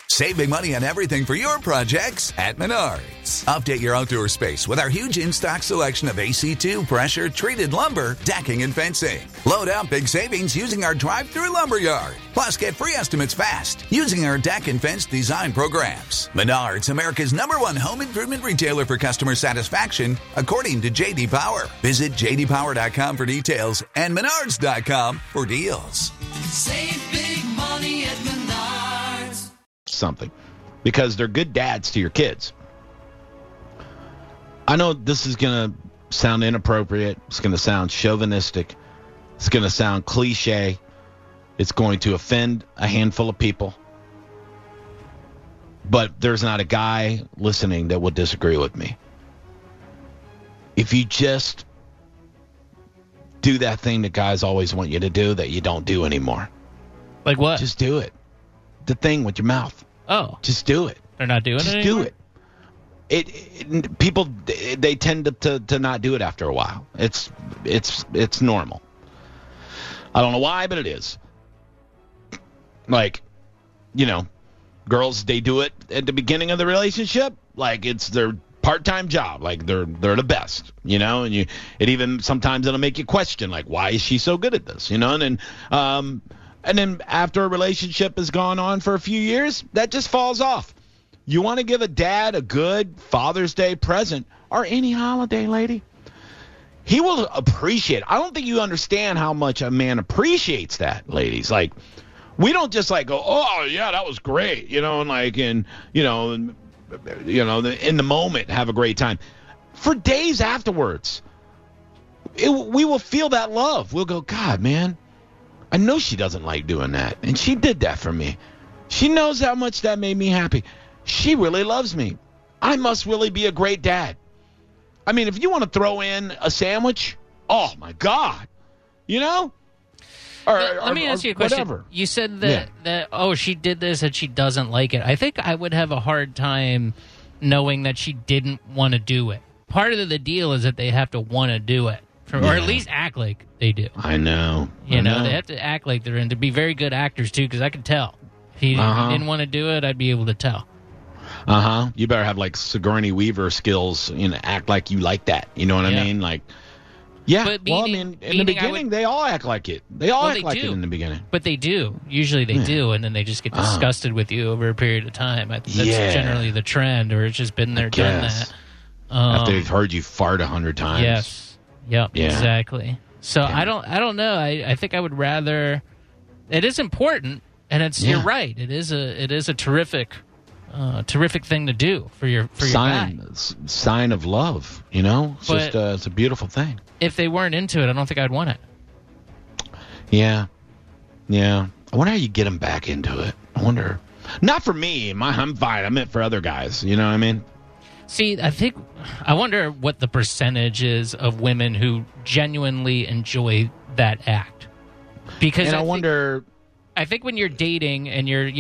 Save big money on everything for your projects at Menards. Update your outdoor space with our huge in-stock selection of AC2 pressure-treated lumber, decking, and fencing. Load up big savings using our drive-through lumberyard. Plus, get free estimates fast using our deck and fence design programs. Menards, America's #1 home improvement retailer for customer satisfaction, according to J.D. Power. Visit jdpower.com for details and menards.com for deals. Save big money at Menards. Something, because they're good dads to your kids. I know this is going to sound inappropriate. It's going to sound chauvinistic. It's going to sound cliche. It's going to offend a handful of people. But there's not a guy listening that will disagree with me. If you just do that thing that guys always want you to do that you don't do anymore. Like what? Just do it. The thing with your mouth. Oh. Just do it. They're not doing it anymore? Just do it. People, they tend to not do it after a while. It's normal. I don't know why, but it is. Like, girls, they do it at the beginning of the relationship like it's their part-time job, like they're the best, and it even sometimes it'll make you question, like, why is she so good at this, and then after a relationship has gone on for a few years, that just falls off. You want to give a dad a good Father's Day present or any holiday, lady, he will appreciate it. I don't think you understand how much a man appreciates that, ladies. Like, we don't just like go, oh yeah, that was great, and like, in the moment have a great time. For days afterwards, we will feel that love. We'll go, God, man, I know she doesn't like doing that, and she did that for me. She knows how much that made me happy. She really loves me. I must really be a great dad. I mean, if you want to throw in a sandwich, oh my God, Let me ask you a question. Whatever. You said that she did this and she doesn't like it. I think I would have a hard time knowing that she didn't want to do it. Part of the deal is that they have to want to do it, or at least act like they do. I know. They have to act like they're in. To be very good actors too, because I could tell. If he didn't want to do it, I'd be able to tell. You better have like Sigourney Weaver skills, act like you like that. You know what I mean? Like, yeah. But in the beginning, they all act like it. They all act like it in the beginning. But they do. Usually they do, and then they just get disgusted with you over a period of time. That's generally the trend, or it's just been there, done that. After they've heard you fart 100 times. Yes. Yep. Yeah. Exactly. So I don't know. I think I would rather. It is important, and you're right. It is a terrific thing to do for your guy. Sign of love, it's a beautiful thing. If they weren't into it, I don't think I'd want it. Yeah. I wonder how you get them back into it. I wonder. Not for me. I'm fine. I meant for other guys. You know what I mean? See, I wonder what the percentage is of women who genuinely enjoy that act. Because I think when you're dating and you're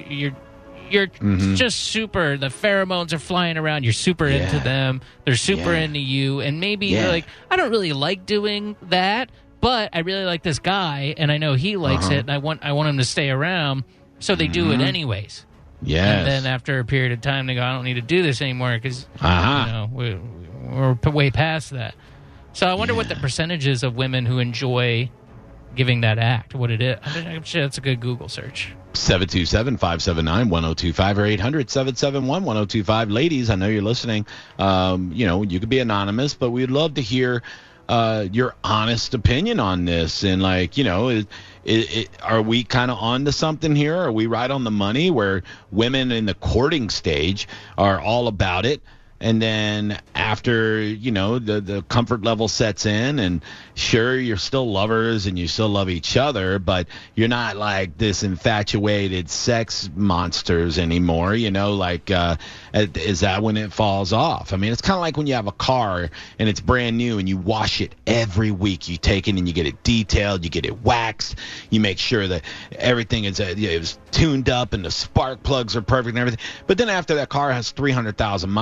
just super, the pheromones are flying around, you're super into them, they're super into you, and maybe you're like, I don't really like doing that, but I really like this guy, and I know he likes it, and I want him to stay around, so they do it anyways. Yes. And then after a period of time, they go, I don't need to do this anymore because we're way past that. So I wonder what the percentage is of women who enjoy giving that act, what it is. I'm sure that's a good Google search. 727-579-1025 or 800-771-1025. Ladies, I know you're listening. You could be anonymous, but we'd love to hear your honest opinion on this. And, are we kind of on to something here? Are we right on the money where women in the courting stage are all about it? And then after, the comfort level sets in, and sure, you're still lovers and you still love each other, but you're not like this infatuated sex monsters anymore, is that when it falls off? I mean, it's kind of like when you have a car and it's brand new and you wash it every week. You take it and you get it detailed, you get it waxed, you make sure that everything is tuned up and the spark plugs are perfect and everything. But then after that car has 300,000 miles on it,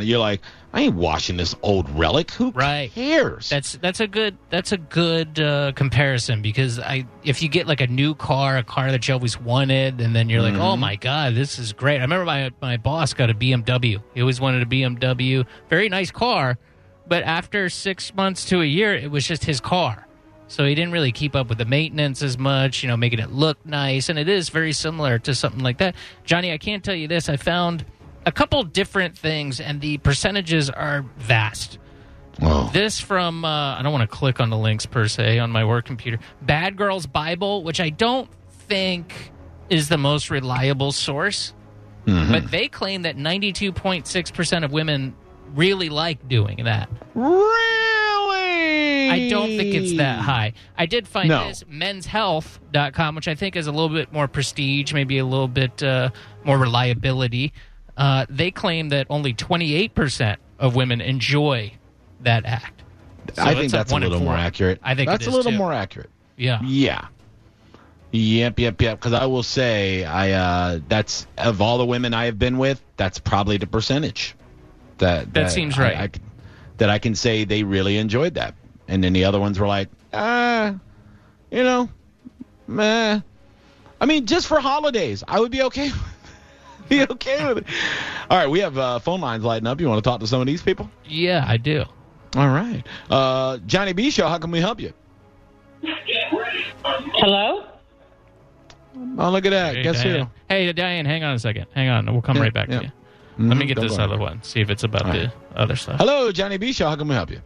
you're like, I ain't washing this old relic. Who cares? That's a good comparison, because if you get like a new car, a car that you always wanted, and then you're like, oh my God, this is great. I remember my boss got a BMW. He always wanted a BMW. Very nice car, but after 6 months to a year, it was just his car. So he didn't really keep up with the maintenance as much, making it look nice. And it is very similar to something like that. Johnny, I can't tell you this. I found a couple different things, and the percentages are vast. Oh. This from, I don't want to click on the links per se on my work computer, Bad Girls Bible, which I don't think is the most reliable source. Mm-hmm. But they claim that 92.6% of women really like doing that. Really? I don't think it's that high. I did find this, menshealth.com, which I think is a little bit more prestige, maybe a little bit more reliability. They claim that only 28% of women enjoy that act. So I think that's a little more accurate. I think that's a little more accurate. Yeah. Yeah. Yep. Because I will say, that's of all the women I have been with, that's probably the percentage. That seems right. That I can say they really enjoyed that. And then the other ones were like, meh. I mean, just for holidays, I would be okay. Be okay with it. All right, we have phone lines lighting up. You want to talk to some of these people? Yeah, I do. All right. Johnny B. Show, how can we help you? Hello? Oh, look at that. Hey, Guess Diane. who? Hey, Diane, hang on a second. Hang on. We'll come right back to you. Mm-hmm. Let me get this other one, see if it's about the other stuff. Hello, Johnny B. Show, how can we help you?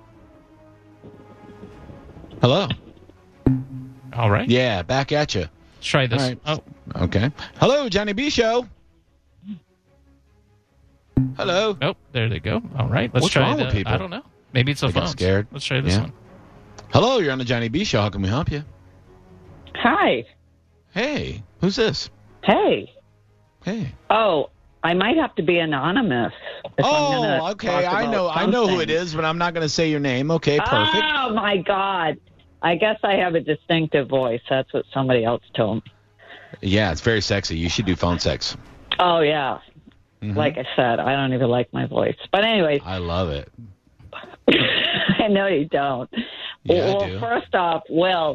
Hello? All right. Yeah, back at you. Let's try this. Right. Oh. Okay. Hello, Johnny B. Show. Hello. Oh, there they go. All right. Let's What's try wrong with people? I don't know. Maybe it's a phone. Scared. Let's try this one. Hello, you're on the Johnny B. Show. How can we help you? Hi. Hey, who's this? Hey. Hey. Oh, I might have to be anonymous. Okay. I know who it is, but I'm not going to say your name. Okay, perfect. Oh, my God. I guess I have a distinctive voice. That's what somebody else told me. Yeah, it's very sexy. You should do phone sex. Oh, yeah. Mm-hmm. Like I said, I don't even like my voice. But anyways. I love it. I know you don't. Yeah, well, I do. First off, Will,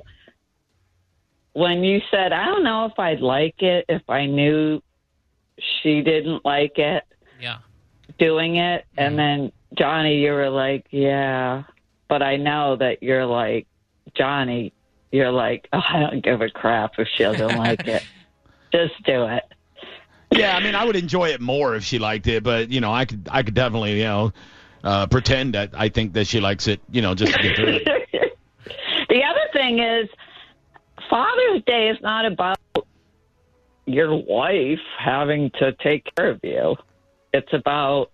when you said, I don't know if I'd like it if I knew she didn't like it, doing it, and then, Johnny, you were like, yeah, but I know that you're like, Johnny, you're like, oh, I don't give a crap if she doesn't like it. Just do it. Yeah, I mean, I would enjoy it more if she liked it, but, I could definitely, pretend that I think that she likes it, just to get through it. The other thing is, Father's Day is not about your wife having to take care of you. It's about,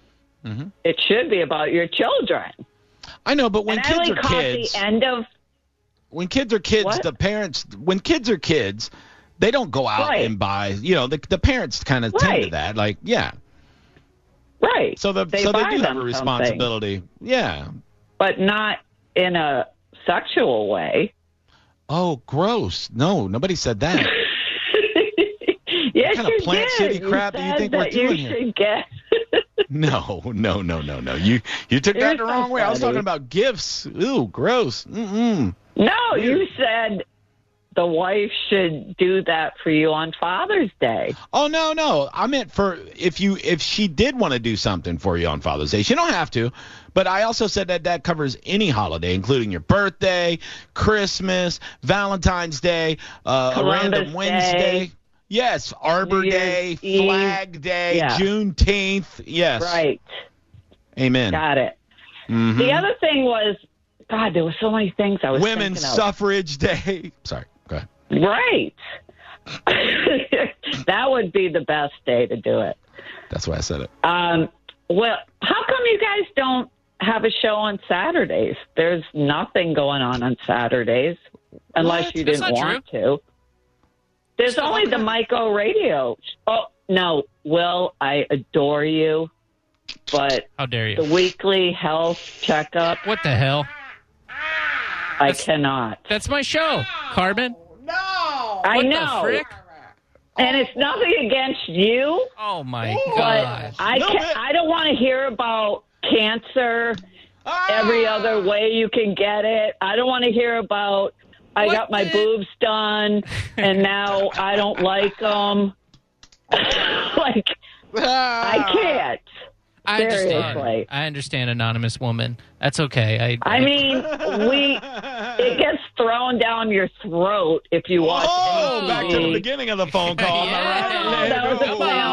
it should be about your children. I know, but when kids are kids, when kids are kids, when kids are kids, they don't go out and buy, the parents kind of tend to that. Like, yeah. Right. So they do have a responsibility. Yeah. But not in a sexual way. Oh, gross. No, nobody said that. Yes, what kind of plant shitty crap do you think we're doing here? No. You took that the wrong way. I was talking about gifts. Ooh, gross. Mm-mm. No, you said the wife should do that for you on Father's Day. Oh, no. I meant if she did want to do something for you on Father's Day. She don't have to. But I also said that covers any holiday, including your birthday, Christmas, Valentine's Day, a random Wednesday. Yes, Arbor Day, Flag Day, Juneteenth. Yes. Right. Amen. Got it. Mm-hmm. The other thing was, God, there were so many things I was Women's Suffrage Day. Sorry, go ahead. Right. That would be the best day to do it. That's why I said it. Well, how come you guys don't have a show on Saturdays? There's nothing going on Saturdays unless you didn't want to. There's only the Micro Radio. Oh, no, Will, I adore you, but how dare you? The weekly health checkup. What the hell? I cannot. That's my show, Carmen. No. I what know. The frick? And it's nothing against you. Oh, my God. I don't want to hear about cancer every other way you can get it. I don't want to hear about I got my boobs done and now I don't like them. I can't. I understand, anonymous woman. That's okay. I mean, it gets thrown down your throat if you watch. Back to the beginning of the phone call. Yeah. That was a